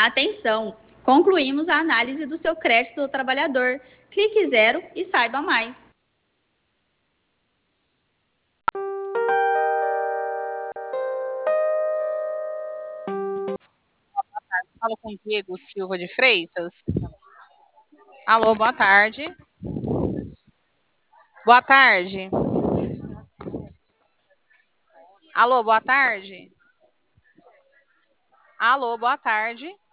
Atenção! Concluímos a análise do seu crédito do trabalhador. Clique zero e saiba mais. Falo com Diego Silva de Freitas. Alô, boa tarde. Boa tarde. Alô, boa tarde. Alô, boa tarde.